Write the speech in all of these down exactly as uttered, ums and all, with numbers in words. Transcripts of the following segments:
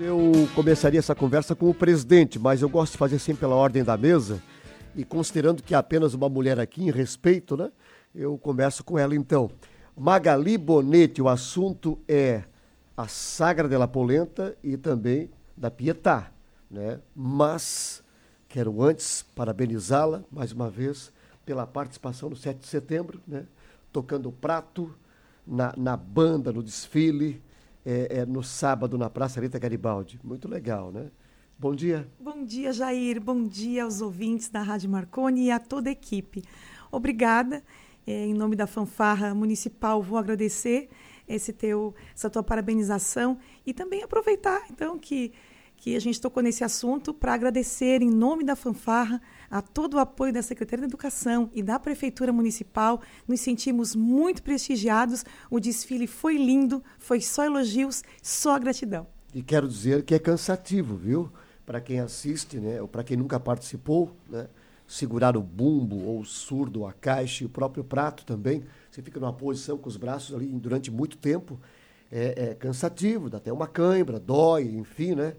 Eu começaria essa conversa com o presidente, mas eu gosto de fazer sempre pela ordem da mesa. E considerando que há apenas uma mulher aqui, em respeito, né? Eu converso com ela então. Magali Bonetti, o assunto é a Sagra della Polenta e também da Pietà, né? Mas quero antes parabenizá-la, mais uma vez, pela participação no sete de setembro, né? Tocando o prato na, na banda, no desfile, é, é, no sábado na Praça Rita Garibaldi. Muito legal, né? Bom dia. Bom dia, Jair. Bom dia aos ouvintes da Rádio Marconi e a toda a equipe. Obrigada. É, em nome da Fanfarra Municipal, vou agradecer esse teu, essa tua parabenização e também aproveitar, então, que, que a gente tocou nesse assunto para agradecer, em nome da Fanfarra, a todo o apoio da Secretaria da Educação e da Prefeitura Municipal. Nos sentimos muito prestigiados. O desfile foi lindo, foi só elogios, só gratidão. E quero dizer que é cansativo, viu? Para quem assiste, né? Ou para quem nunca participou, né? Segurar o bumbo ou o surdo, a caixa e o próprio prato também. Você fica numa posição com os braços ali durante muito tempo. É, é cansativo, dá até uma cãibra, dói, enfim, né?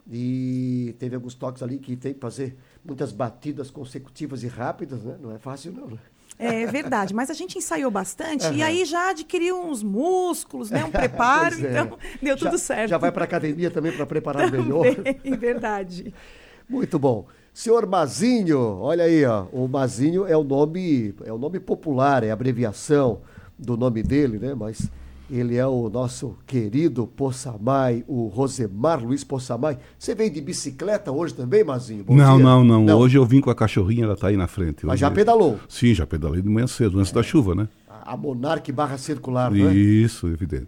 E teve alguns toques ali que tem que fazer muitas batidas consecutivas e rápidas, né? Não é fácil não, né? É verdade, mas a gente ensaiou bastante Uhum. e aí já adquiriu uns músculos, né? Um preparo, Pois é. então deu tudo já, certo. Já vai para a academia também para preparar melhor. Também, verdade. Muito bom. Senhor Mazinho, olha aí, ó, o Mazinho é o nome, é o nome popular, é a abreviação do nome dele, né? Mas ele é o nosso querido Possamay, o Rosemar Luiz Possamay. Você veio de bicicleta hoje também, Mazinho? Bom não, dia. não, não, não. Hoje eu vim com a cachorrinha, ela tá aí na frente. Mas hoje... já pedalou? Sim, já pedalei de manhã cedo, antes é. da chuva, né? A Monarque barra circular, né? Isso, evidente.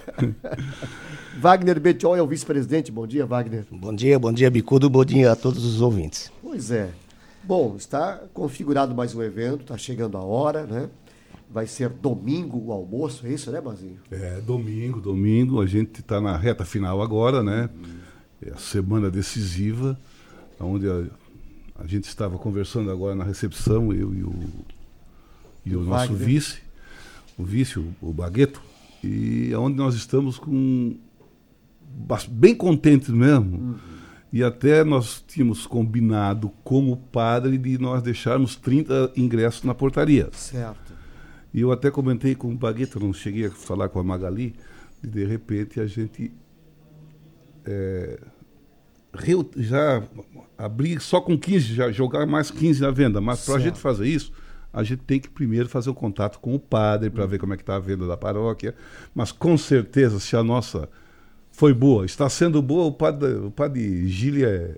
Wagner Bettiol é o vice-presidente. Bom dia, Wagner. Bom dia, bom dia, Bicudo, bom dia a todos os ouvintes. Pois é. Bom, está configurado mais um evento, está chegando a hora, né? Vai ser domingo o almoço, é isso, né, Mazinho? É, domingo, domingo. A gente está na reta final agora, né? Uhum. É a semana decisiva, onde a, a gente estava conversando agora na recepção, eu e o, e o, o nosso Wagner. vice, o vice, o, o Bagueto, e onde nós estamos com bem contentes mesmo. Uhum. E até nós tínhamos combinado como padre de nós deixarmos trinta ingressos na portaria. Certo. E eu até comentei com o Bagueto, não cheguei a falar com a Magali, e de repente a gente é, já abrir só com quinze, já jogar mais quinze na venda. Mas para a gente fazer isso, a gente tem que primeiro fazer o contato com o padre para ver como é que está a venda da paróquia. Mas com certeza, se a nossa foi boa, está sendo boa, o padre, o padre Gílio é,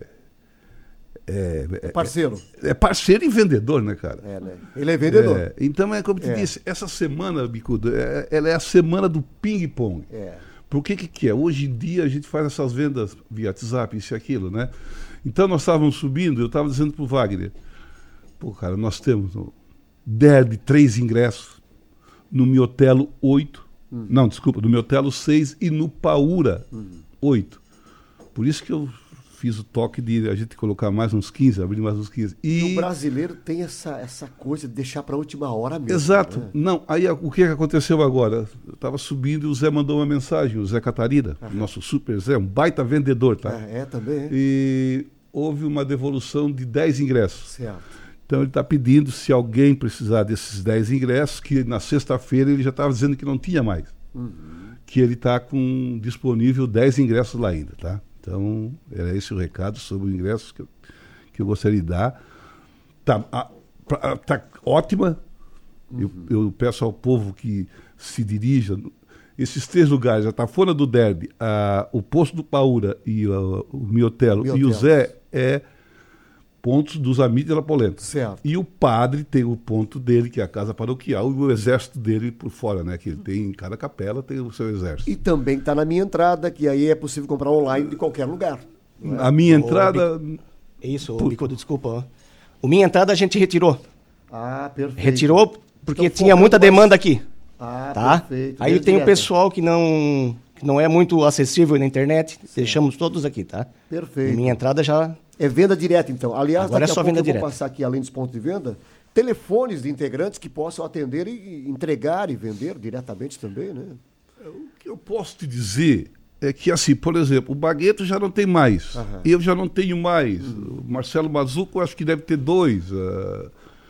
é, é parceiro. É, é parceiro e vendedor, né, cara? É, né? Ele é vendedor. É, então, é como eu te é. disse, essa semana, Bicudo, é, ela é a semana do ping-pong. É. Por que que que é? Hoje em dia a gente faz essas vendas via WhatsApp, isso e aquilo, né? Então nós estávamos subindo, eu estava dizendo pro Wagner, pô, cara, nós temos no Derby três ingressos, no Miotelo oito, uhum. não, desculpa, no Miotelo seis e no Paura oito. Uhum. Por isso que eu fiz o toque de a gente colocar mais uns quinze, abrir mais uns quinze. E o brasileiro tem essa, essa coisa de deixar para a última hora mesmo. Exato. Né? Não, aí o que aconteceu agora? Eu estava subindo e o Zé mandou uma mensagem, o Zé Catarina, uhum. nosso super Zé, um baita vendedor, tá? É, é também. É. E houve uma devolução de dez ingressos. Certo. Então ele está pedindo, se alguém precisar desses dez ingressos, que na sexta-feira ele já estava dizendo que não tinha mais. Uhum. Que ele está com disponível dez ingressos lá ainda, tá? Então, era esse o recado sobre os ingressos que eu, que eu gostaria de dar. Tá, a, a, tá ótima. Uhum. Eu, eu peço ao povo que se dirija. Esses três lugares, a Tafona do Derby, a, o Poço do Paura e a, o Miotelo, Miotelo e o Zé, é pontos dos amigos de La Polenta. Certo. E o padre tem o ponto dele, que é a casa paroquial, e o exército dele por fora, né? Que ele tem, em cada capela tem o seu exército. E também está na minha entrada, que aí é possível comprar online de qualquer lugar. É? A minha entrada... Bico... Isso, por... Bicudo, desculpa. O minha entrada a gente retirou. Ah, perfeito. Retirou porque então, tinha muita mais... demanda aqui. Ah, tá? perfeito. Aí tem o pessoal que não, que não é muito acessível na internet, Sim. deixamos todos aqui, tá? Perfeito. E minha entrada já... É venda direta, então. Aliás, Agora daqui é só a pouco venda eu direta. vou passar aqui, além dos pontos de venda, telefones de integrantes que possam atender e entregar e vender diretamente também, né? O que eu posso te dizer é que, assim, por exemplo, o Bagueto já não tem mais, Aham. eu já não tenho mais, o Marcelo Mazuco acho que deve ter dois, uh,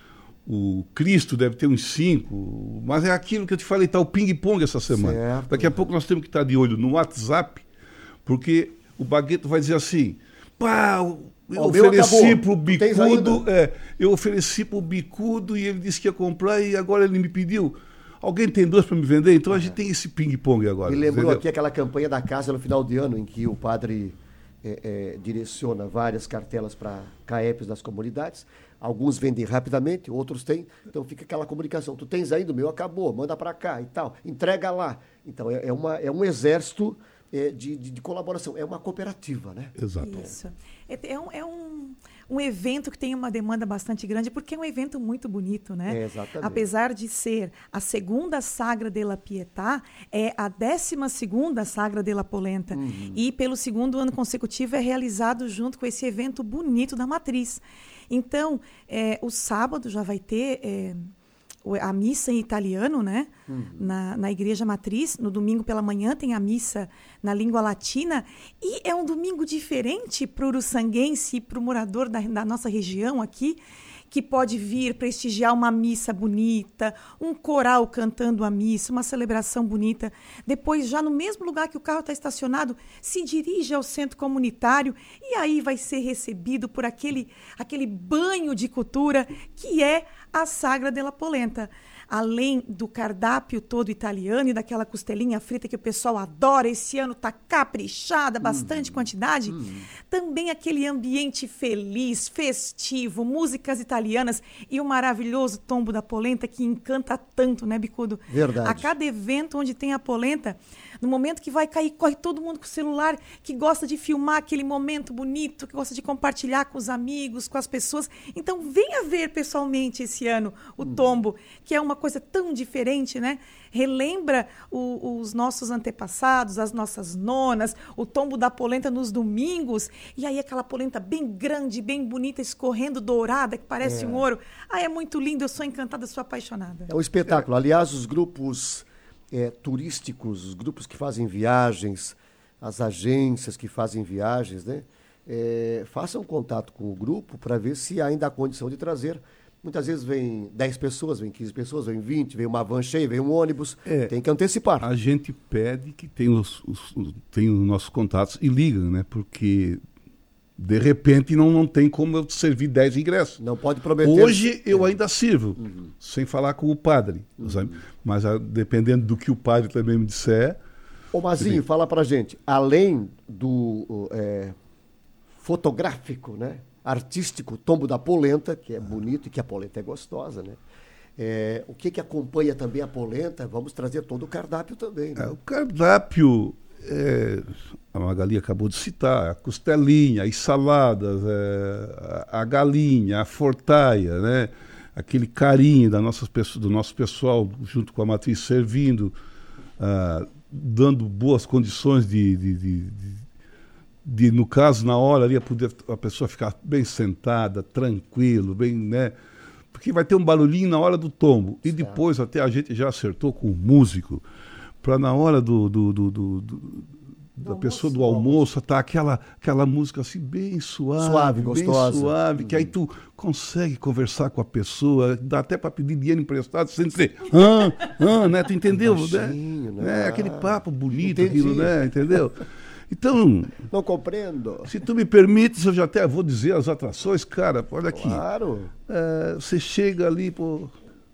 o Cristo deve ter uns cinco, mas é aquilo que eu te falei, tá o ping-pong essa semana. Certo. Daqui a pouco nós temos que estar de olho no WhatsApp, porque o Bagueto vai dizer assim, pá, eu Ó, o meu ofereci acabou. pro Tu tens bicudo, ainda? é, eu ofereci pro bicudo e ele disse que ia comprar e agora ele me pediu. Alguém tem dois para me vender? Então a gente tem esse ping-pong agora. Me lembrou entendeu? aqui aquela campanha da casa no final de ano, em que o padre é, é, direciona várias cartelas para C A E Ps das comunidades. Alguns vendem rapidamente, outros têm. Então fica aquela comunicação. Tu tens ainda, o meu acabou, manda para cá e tal. Entrega lá. Então é, é, uma, é um exército é, de, de, de colaboração. É uma cooperativa, né? Exato. Isso. É, é, um, é um, um evento que tem uma demanda bastante grande, porque é um evento muito bonito, né? É, exatamente. Apesar de ser a segunda Sagra della Pietà, é a décima segunda Sagra della Polenta. Uhum. E pelo segundo ano consecutivo é realizado junto com esse evento bonito da Matriz. Então, é, o sábado já vai ter... É, a missa em italiano, né? Uhum. Na, na Igreja Matriz. No domingo pela manhã tem a missa na língua latina. E é um domingo diferente para o uruçanguense e para o morador da, da nossa região aqui, que pode vir prestigiar uma missa bonita, um coral cantando a missa, uma celebração bonita. Depois, já no mesmo lugar que o carro está estacionado, se dirige ao centro comunitário e aí vai ser recebido por aquele, aquele banho de cultura que é a Sagra della Polenta. Além do cardápio todo italiano e daquela costelinha frita que o pessoal adora, esse ano está caprichada, bastante hum, quantidade, hum. também aquele ambiente feliz, festivo, músicas italianas e o maravilhoso tombo da polenta que encanta tanto, né, Bicudo? Verdade. A cada evento onde tem a polenta, no momento que vai cair, corre todo mundo com o celular, que gosta de filmar aquele momento bonito, que gosta de compartilhar com os amigos, com as pessoas. Então, venha ver pessoalmente esse ano o hum. tombo, que é uma coisa tão diferente, né? Relembra o, os nossos antepassados, as nossas nonas, o tombo da polenta nos domingos, e aí aquela polenta bem grande, bem bonita, escorrendo, dourada, que parece é. um ouro. Ah, é muito lindo, eu sou encantada, sou apaixonada. É um espetáculo. Aliás, os grupos é, turísticos, os grupos que fazem viagens, as agências que fazem viagens, né? É, façam contato com o grupo para ver se ainda há condição de trazer. Muitas vezes vem dez pessoas, vem quinze pessoas, vem vinte, vem uma van cheia, vem um ônibus. É, tem que antecipar. A gente pede que tenha os, os, os, tem os nossos contatos e ligam, né? Porque, de repente, não, não tem como eu servir dez ingressos. Não pode prometer. Hoje eu ainda sirvo, uhum. sem falar com o padre. Uhum. Mas a, dependendo do que o padre também me disser... Ô, Mazinho, sim. fala pra gente. Além do é, fotográfico, né? artístico, tombo da polenta, que é bonito e que a polenta é gostosa, né? É, o que que acompanha também a polenta? Vamos trazer todo o cardápio também, né? É, o cardápio, é, a Magali acabou de citar, a costelinha, as saladas, é, a, a galinha, a fortaia, né? Aquele carinho da nossas, do nosso pessoal junto com a matriz servindo, ah, dando boas condições de... de, de, de De, no caso, na hora ali, a, poder, a pessoa ficar bem sentada, tranquilo, bem, né? Porque vai ter um barulhinho na hora do tombo. E depois até a gente já acertou com o músico, para na hora do, do, do, do, do, da almoço, pessoa do almoço, tá aquela, aquela música assim, bem suave, suave bem gostosa. suave, hum. que aí tu consegue conversar com a pessoa, dá até para pedir dinheiro emprestado, sem dizer, ah, ah, né? Tu entendeu? Baixinho, né? né? É, aquele papo bonito, Entendi. aquilo, né? Entendeu? Então, não compreendo. Se tu me permites, eu já até vou dizer as atrações, cara, olha aqui. Claro. É, você chega ali, pô,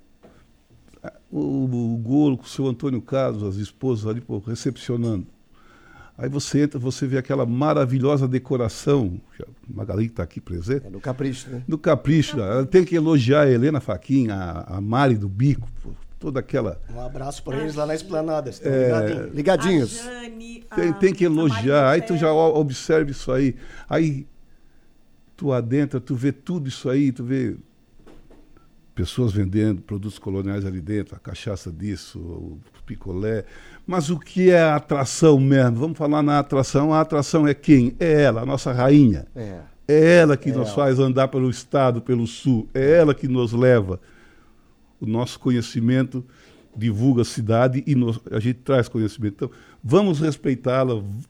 o, o Golo com o seu Antônio Carlos, as esposas ali, pô, recepcionando. Aí você entra, você vê aquela maravilhosa decoração, que a Magali está aqui presente. É no Capricho, né? No Capricho, ela tem que elogiar a Helena Faquin, a, a Mari do Bico, pô, toda aquela... Um abraço para eles lá na Esplanada, estão é, ligadinhos. ligadinhos. A Jane, tem, a, tem que elogiar, aí tu já Bela. observa isso aí, aí tu adentra, tu vê tudo isso aí, tu vê pessoas vendendo produtos coloniais ali dentro, a cachaça disso, o picolé, mas o que é a atração mesmo? Vamos falar na atração, a atração é quem? É ela, a nossa rainha. É, é ela que é nos ela. faz andar pelo estado, pelo sul, é ela que nos leva. O nosso conhecimento divulga a cidade e nos, a gente traz conhecimento. Então, vamos respeitá-la,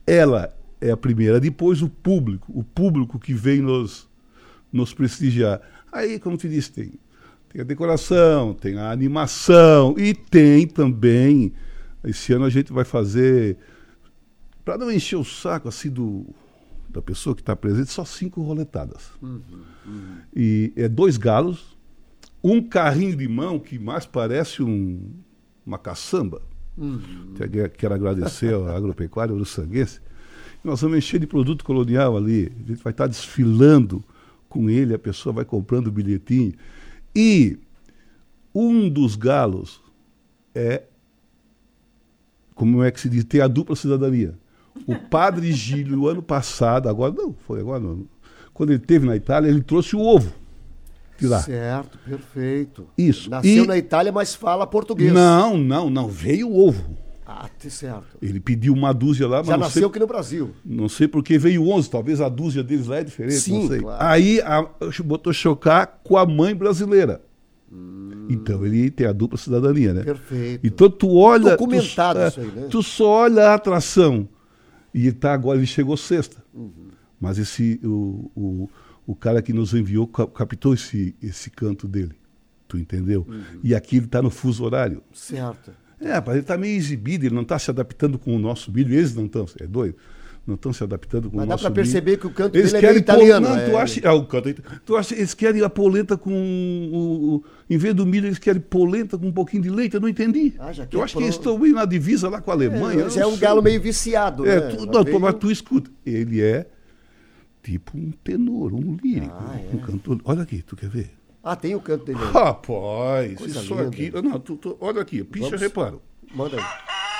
ela é a primeira, depois o público, o público que vem nos, nos prestigiar. Aí, como te disse, tem, tem a decoração, tem a animação e tem também, esse ano a gente vai fazer, para não encher o saco assim do, da pessoa que está presente, só cinco roletadas. Uhum, uhum. E é dois galos, um carrinho de mão que mais parece um, uma caçamba. Uhum. Quero agradecer ao agropecuário uruçanguense. Nós vamos encher de produto colonial ali. A gente vai estar desfilando com ele, a pessoa vai comprando o bilhetinho. E um dos galos é, como é que se diz, tem a dupla cidadania. O padre Gílio, ano passado, agora não, foi agora não. Quando ele esteve na Itália, ele trouxe o ovo de lá. Certo, perfeito. Isso. Nasceu e... na Itália, mas fala português. Não, não, não. Veio o ovo. Ah, certo. Ele pediu uma dúzia lá, mas já não nasceu sei... aqui no Brasil. Não sei porque veio onze, talvez a dúzia deles lá é diferente, Sim, não sei. Claro. Aí a, botou chocar com a mãe brasileira. Hum. Então ele tem a dupla cidadania, né? Perfeito. Então tu olha... Documentado tu, isso aí, né? Tu só olha a atração. E tá, agora ele chegou sexta. Uhum. Mas esse, o, o, o cara que nos enviou captou esse, esse canto dele. Tu entendeu? Uhum. E aqui ele está no fuso horário. Certo. É, mas ele está meio exibido, ele não está se adaptando com o nosso milho. Eles não estão, é doido? Não estão se adaptando com mas o nosso milho. Mas dá para perceber que o canto eles dele é meio querem italiano. Pol... Não, é... tu acha... Ah, o canto... tu acha... Eles querem a polenta com... O... O... Em vez do milho, eles querem polenta com um pouquinho de leite. Eu não entendi. Ah, já eu acho pro... que eles estão indo na divisa lá com a Alemanha. É, já é um sei. galo meio viciado, é, né? Tu... Não, veio... mas tu escuta. Ele é tipo um tenor, um lírico. Ah, é. Um cantor. Olha aqui, tu quer ver? Ah, tem o canto dele. Rapaz, coisa isso linda. Aqui... Não, tu, tu... olha aqui, picha, Vamos... reparo. Manda aí.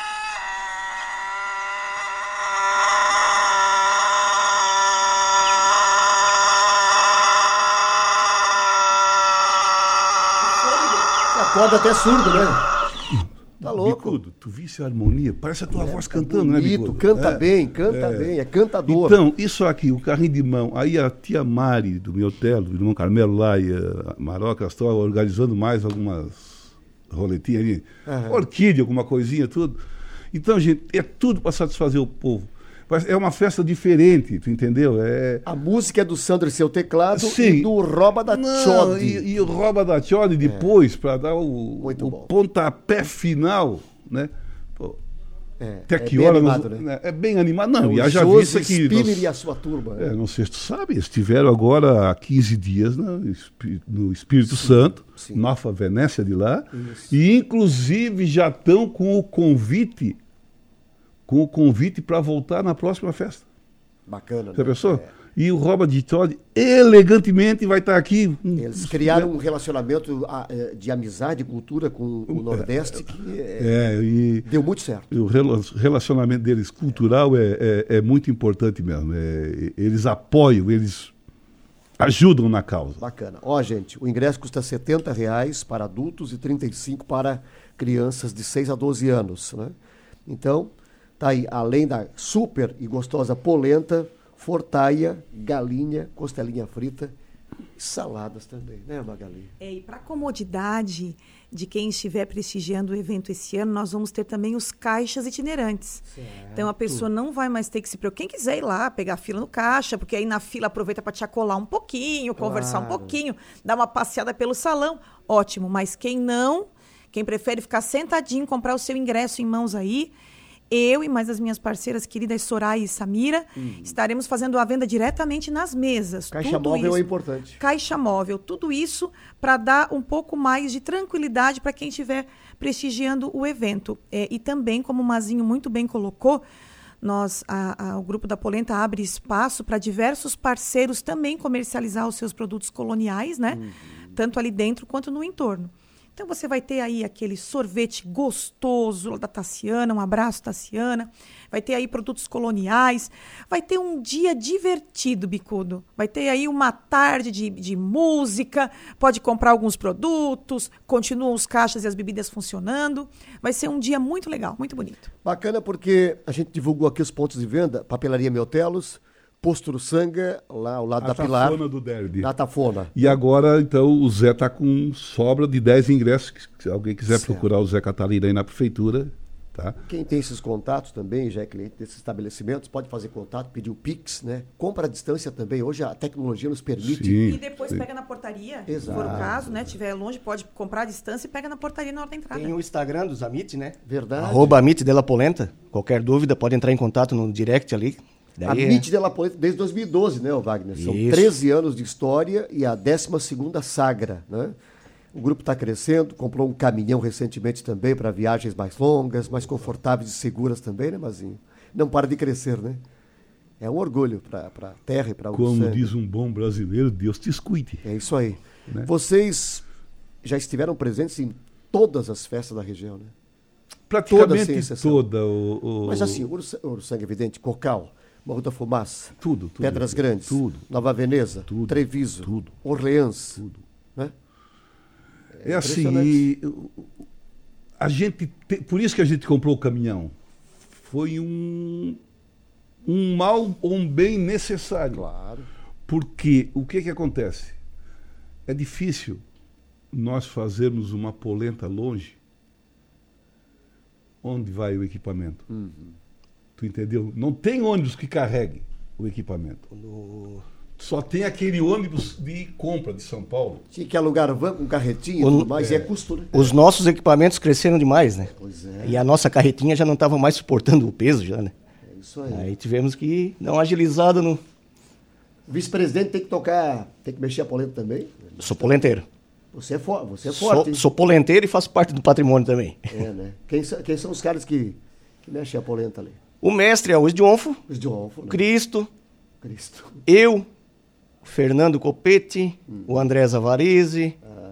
Acorda até surdo, né? Tá louco. Bicudo, tu visse a harmonia? Parece a tua é, voz é cantando, bonito, né, Bicudo? Canta é, bem, canta é. bem, é cantador. Então, isso aqui, o carrinho de mão, aí a tia Mari, do meu telo, do irmão Carmelo lá e a Maroca, estão organizando mais algumas roletinhas ali. Uhum. Orquídea, alguma coisinha, tudo. Então, gente, é tudo para satisfazer o povo. É uma festa diferente, tu entendeu? É... A música é do Sandro e seu teclado. Sim. E do Roba da Tchode. E, e o Roba da Tchode depois, é. para dar o, o pontapé final, né? Pô, é, até é que bem hora animado, nós, né? É bem animado. Não, é e haja vista que... Spinner e a sua turma. É, não sei se tu sabe, eles estiveram agora há quinze dias no, no Espírito sim, Santo, sim. Nova Venécia de lá, isso. E inclusive já estão com o convite... com o convite para voltar na próxima festa. Bacana, Você né? pensou? É. E o Roba de Tchode elegantemente vai estar aqui. Eles criaram um relacionamento de amizade, de cultura com o Nordeste que é, é, e deu muito certo. O relacionamento deles cultural é, é, é muito importante mesmo. É, eles apoiam, eles ajudam na causa. Bacana. Ó, gente, o ingresso custa setenta reais para adultos e trinta e cinco para crianças de seis a doze anos, né? Então, tá aí, além da super e gostosa polenta, fortaia, galinha, costelinha frita e saladas também, né, Magali? É, e para comodidade de quem estiver prestigiando o evento esse ano, nós vamos ter também os caixas itinerantes. Certo. Então a pessoa não vai mais ter que se preocupar. Quem quiser ir lá, pegar fila no caixa, porque aí na fila aproveita para te acolar um pouquinho, claro. Conversar um pouquinho, dar uma passeada pelo salão, ótimo. Mas quem não, quem prefere ficar sentadinho, comprar o seu ingresso em mãos aí, eu e mais as minhas parceiras queridas Soraya e Samira, uhum. estaremos fazendo a venda diretamente nas mesas. Caixa tudo móvel isso, é importante. Caixa móvel, tudo isso para dar um pouco mais de tranquilidade para quem estiver prestigiando o evento. É, e também, como o Mazinho muito bem colocou, nós, a, a, o Grupo da Polenta abre espaço para diversos parceiros também comercializar os seus produtos coloniais, né? Uhum. Tanto ali dentro quanto no entorno. Então, você vai ter aí aquele sorvete gostoso da Tassiana, um abraço, Tassiana. Vai ter aí produtos coloniais. Vai ter um dia divertido, Bicudo. Vai ter aí uma tarde de, de música. Pode comprar alguns produtos. Continuam os caixas e as bebidas funcionando. Vai ser um dia muito legal, muito bonito. Bacana porque a gente divulgou aqui os pontos de venda. Papelaria Meotelos, Posto Uruçanga, lá ao lado a da Pilar. A Tafona do Derby. Da Tafona. E agora, então, o Zé está com sobra de dez ingressos. Se alguém quiser certo. Procurar o Zé Catalina aí na prefeitura, tá? Quem tem esses contatos também, já é cliente desses estabelecimentos, pode fazer contato, pedir o Pix, né? Compra à distância também. Hoje a tecnologia nos permite. Sim, E depois sim. pega na portaria, Exato. se for o caso, né? Tiver longe, pode comprar à distância e pega na portaria na hora da entrada. Tem o Instagram dos Amit, né? Verdade. Arroba Amit de La Polenta. Qualquer dúvida, pode entrar em contato no direct ali. A Daí, M I T de La Polenta desde dois mil e doze, né, Wagner? São Isso. treze anos de história e a décima segunda Sagra, né? O grupo está crescendo, comprou um caminhão recentemente também para viagens mais longas, mais confortáveis e seguras também, né, Mazinho? Não para de crescer, né? É um orgulho para a terra e para o Como sangue. diz um bom brasileiro, Deus te escute. É isso aí. Né? Vocês já estiveram presentes em todas as festas da região, né? Praticamente sem exceção. toda. O, o... Mas assim, Ouro Sangue Evidente, Cocal, Morro da Fumaça, Tudo, tudo. Pedras Grandes, Tudo. Nova Veneza, Tudo. Treviso, Tudo. Orleans, Tudo. né? É, assim, impressionante. e, o- a gente, te- por isso que a gente comprou o caminhão. Foi um, um mal ou um bem necessário. Claro. Porque o que que acontece? É difícil nós fazermos uma polenta longe. Onde vai o equipamento? Tu entendeu? Não tem ônibus que carregue o equipamento. no- Só tem aquele ônibus de compra de São Paulo. Tinha que alugar van com carretinha e O- tudo mais, e é custo, né? Os nossos equipamentos cresceram demais, né? Pois é. E a nossa carretinha já não estava mais suportando o peso, já, né? É isso aí. Aí tivemos que dar uma agilizada no... O vice-presidente tem que tocar, tem que mexer a polenta também. Sou polenteiro. Você é, fo você é forte, Sou, hein? sou polenteiro e faço parte do patrimônio também. É, né? Quem, sa- quem são os caras que, que mexem a polenta ali? O mestre é o Esdionfo, Os de Onfo, né? Cristo, Cristo. eu, o Fernando Copete, o André Zavarize,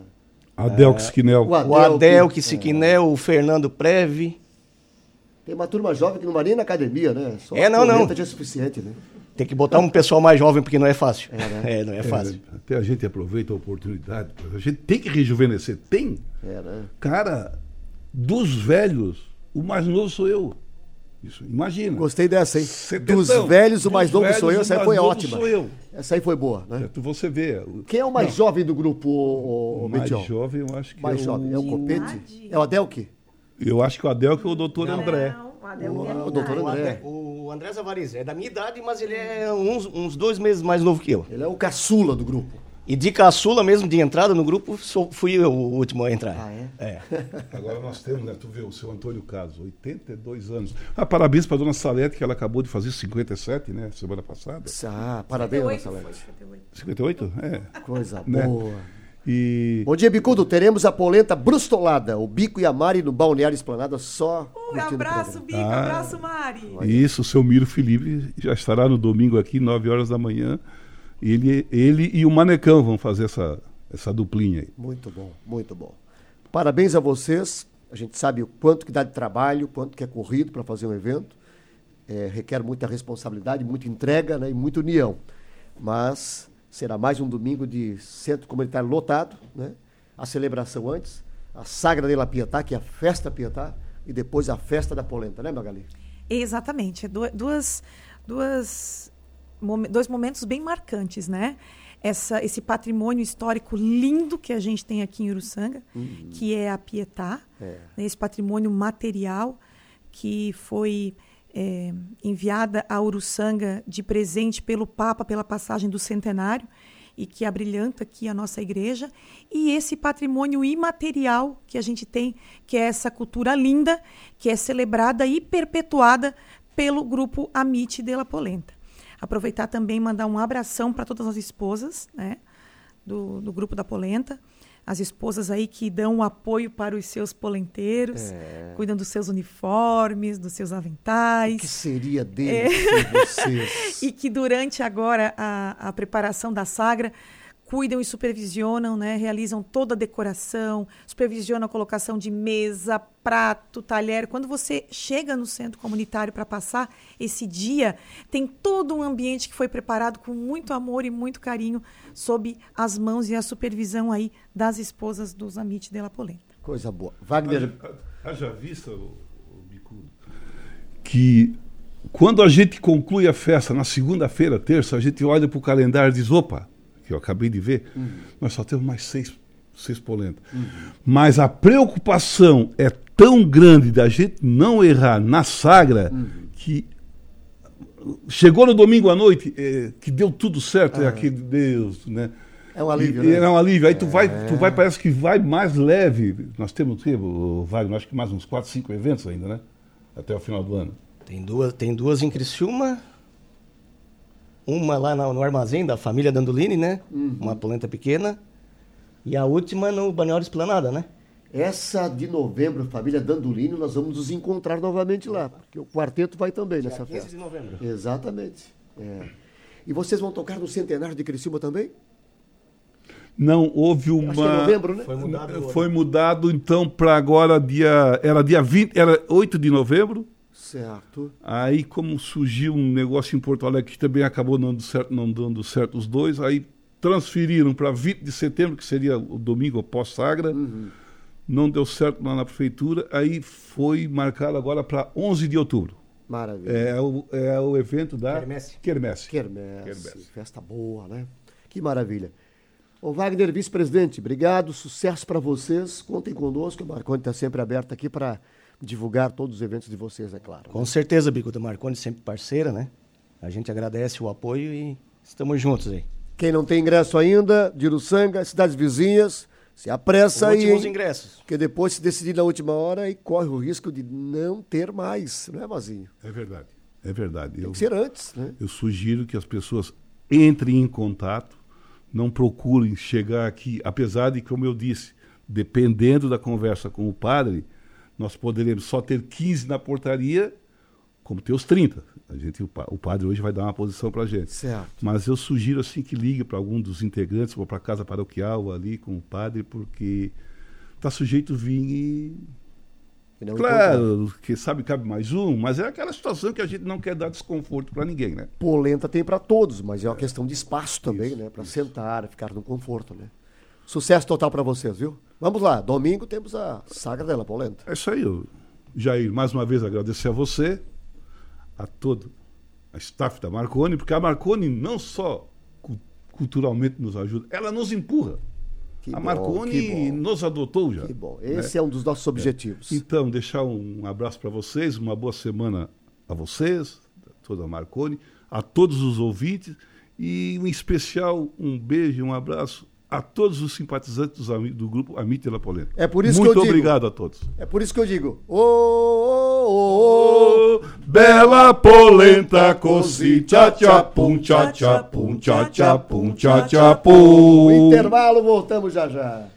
Adelx Quinel. O o Adel, Adel que- Quissiquinel, o Fernando Preve. Tem uma turma jovem que não vai nem na academia, né? Só É, a não, não. polenta já é suficiente, né? Tem que botar um pessoal mais jovem porque não é fácil. É, né? É, não é fácil. É, até a gente aproveita a oportunidade. A gente tem que rejuvenescer. Tem. É, né? Cara, dos velhos, o mais novo sou eu. Isso, imagina. Gostei dessa, hein? Setentão. Dos velhos, o mais Dos novo sou eu. velhos, Essa o aí foi mais novo ótima. sou eu. Essa aí foi boa, né? É, tu você vê. Quem é o mais jovem do grupo, o, O mais Betiol? jovem, eu acho que Mais é jovem. É o o... Copete? idade? É o Adelque? Eu acho que o Adel que é o doutor André. Não, o Adel O- tem a minha o doutor idade. André. O André Zavarize é da minha idade, mas ele é uns, uns dois meses mais novo que eu. Ele é o caçula do grupo. E de caçula mesmo, de entrada no grupo, sou- fui eu o último a entrar. Ah, é? É. Agora nós temos, né? Tu vê o seu Antônio Caso, oitenta e dois anos. Ah, parabéns para dona Salete, que ela acabou de fazer cinquenta e sete, né? Semana passada. Ah, parabéns, dona cinquenta e oito Salete. foi, cinquenta e oito. cinquenta e oito? É. Coisa Né? boa. E. Bom dia, Bicudo. Teremos a polenta brustolada, o Bico e a Mari no Balneário Esplanada só Ui, curtindo o abraço, programa. Bico, Ah. abraço, Mari. Isso, o seu Miro Felipe já estará no domingo aqui, nove horas da manhã. Ele, ele e o Manecão vão fazer essa, essa duplinha aí. Muito bom, muito bom. Parabéns a vocês. A gente sabe o quanto que dá de trabalho, quanto que é corrido para fazer um evento. É, requer muita responsabilidade, muita entrega, né, e muita união. Mas será mais um domingo de centro comunitário lotado, né? A celebração antes, a Sagra de la Pietà, que é a festa Pietà, e depois a festa da polenta, né, Magali? Exatamente. É du- duas, duas, momen- dois momentos bem marcantes, né? Essa, esse patrimônio histórico lindo que a gente tem aqui em Uruçanga, que é a Pietà, É. né? Esse patrimônio material que foi é, enviada a Uruçanga de presente pelo Papa pela passagem do centenário e que abrilhanta aqui a nossa igreja, e esse patrimônio imaterial que a gente tem, que é essa cultura linda, que é celebrada e perpetuada pelo grupo Amit de la Polenta. Aproveitar também e mandar um abração para todas as esposas, né, do, do grupo da Polenta, as esposas aí que dão apoio para os seus polenteiros, cuidam dos seus uniformes, dos seus O aventais. que seria deles sem vocês? E que durante agora a, a preparação da Sagra cuidam e supervisionam, né? Realizam toda a decoração, supervisionam a colocação de mesa, prato, talher. Quando você chega no centro comunitário para passar esse dia, tem todo um ambiente que foi preparado com muito amor e muito carinho sob as mãos e a supervisão aí das esposas dos Amit de la Polenta. Coisa boa. Wagner, Haja vista, o, o Bicudo, que quando a gente conclui a festa na segunda-feira, terça, a gente olha para o calendário e diz, opa, que eu acabei de ver, nós só temos mais seis, Seis polenta. Uhum. Mas a preocupação é tão grande da gente não errar na sagra, uhum, que chegou no domingo à noite, é, que deu tudo certo, ah, é aquele Deus, né? É um alívio, e, né? É um alívio. Aí é. tu vai, tu vai, parece que vai mais leve. Nós temos, o Wagner, acho que mais uns quatro, cinco eventos ainda, né? Até o final do ano. Tem duas, tem duas em Criciúma, uma lá no, no armazém da família Dandolini, né? Uhum. Uma polenta pequena. E a última no Balneário Esplanada, né? Essa de novembro, família Dandolini, nós vamos nos encontrar novamente lá, porque o quarteto vai também nessa quinze festa. de novembro. Exatamente. É. E vocês vão tocar no centenário de Criciúma também? Não, houve uma... Acho que é novembro, né? Foi mudado, Foi mudado então, para agora, dia... Era dia vinte, era oito de novembro. Certo. Aí, como surgiu um negócio em Porto Alegre que também acabou não dando certo, não dando certo os dois, aí transferiram para vinte de setembro, que seria o domingo pós-sagra. Uhum. Não deu certo lá na prefeitura, aí foi marcado agora para onze de outubro. Maravilha. É o, é o evento da Quermesse. Quermesse. Quermesse. Quermesse. Festa boa, né? Que maravilha. Ô Wagner, vice-presidente, obrigado, sucesso para vocês. Contem conosco, o Marconi está sempre aberto aqui para divulgar todos os eventos de vocês, é claro. Com certeza, Bicuda. Marconi sempre parceira, né? A gente agradece o apoio e estamos juntos aí. Quem não tem ingresso ainda, de Uruçanga, cidades vizinhas, se apressa aí. Últimos ingressos. Porque depois, se decidir na última hora, aí corre o risco de não ter mais, não é, Mazinho? É verdade, é verdade. Tem eu, que ser antes, né? Eu sugiro que as pessoas entrem em contato, não procurem chegar aqui, apesar de, como eu disse, dependendo da conversa com o padre, nós poderemos só ter quinze na portaria, como ter os trinta. A gente, o, o padre hoje vai dar uma posição para a gente. Certo. Mas eu sugiro assim que ligue para algum dos integrantes, ou para a casa paroquial ali com o padre, porque está sujeito a vir e... e claro, encontrar. Que sabe cabe mais um, mas é aquela situação que a gente não quer dar desconforto para ninguém, né? Polenta tem para todos, mas é uma questão de espaço também, isso, né? Para sentar, ficar no conforto, né? Sucesso total para vocês, viu? Vamos lá, domingo temos a saga dela, polenta. É isso aí, eu, Jair, mais uma vez agradecer a você, a todo a staff da Marconi, porque a Marconi não só cu- culturalmente nos ajuda, ela nos empurra. Que a bom, Marconi nos adotou já. Que bom, esse né? é um dos nossos objetivos. É. Então, deixar um abraço para vocês, uma boa semana a vocês, a toda a Marconi, a todos os ouvintes e, em especial, um beijo e um abraço a todos os simpatizantes dos ami- do grupo Amite de la Polenta. É por isso Muito que eu obrigado digo, a todos. É por isso que eu digo, ô, ô, ô, ô, bela polenta, cosi, tchá, tchá, pum, tchá, tchá, pum, tchá, tchá, pum, tchá, tchá, pum. O intervalo, voltamos já já.